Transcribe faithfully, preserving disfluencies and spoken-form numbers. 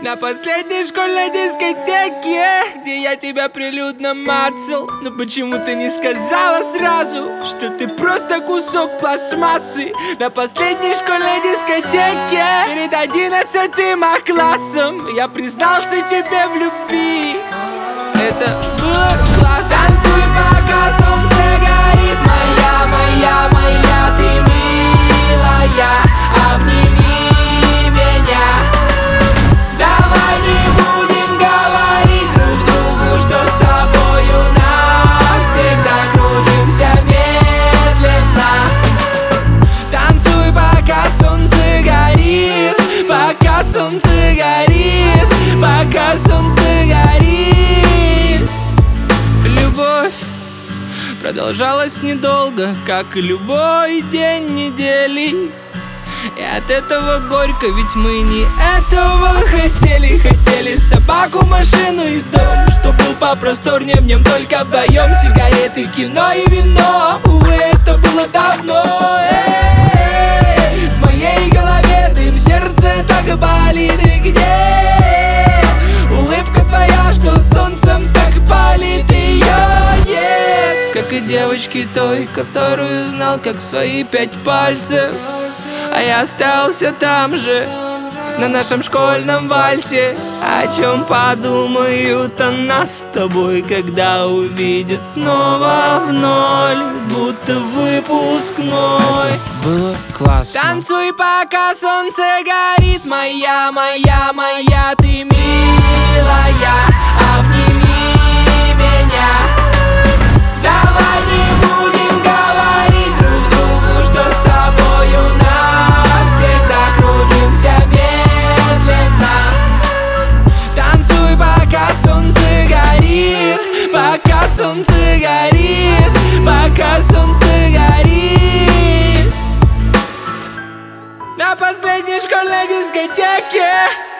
На последней школьной дискотеке, где я тебя прилюдно мацал. Но почему ты не сказала сразу, что ты просто кусок пластмассы? На последней школьной дискотеке, перед одиннадцатым классом, я признался тебе в любви. Это было классно. Танцуй, пока солнце горит, моя, моя, моя, ты милая, обними меня. Давай не будем говорить друг другу, что с тобою навсегда кружимся медленно. Танцуй, пока солнце горит, пока солнце горит, пока солнце горит. Любовь продолжалась недолго, как и любой день недели. И от этого горько, ведь мы не этого хотели. Хотели собаку, машину и дом, что был попросторнее, в нем только вдвоем. Сигареты, кино и вино, увы, это было давно. Эй, в моей голове дым, сердце так болит. И где улыбка твоя, что солнцем так палит? Ее нет, как и девочки той, которую знал как свои пять пальцев. А я остался там же, на нашем школьном вальсе. О чем подумают о нас с тобой, когда увидят снова в ноль, будто выпускной. Было классно. Танцуй, пока солнце горит, моя, моя, моя, ты милая, обними меня. Давай не будем говорить друг другу, что с тобою навсегда кружимся медленно. Танцуй, пока солнце горит, пока солнце горит, пока солнце горит. На последней школьной дискотеке.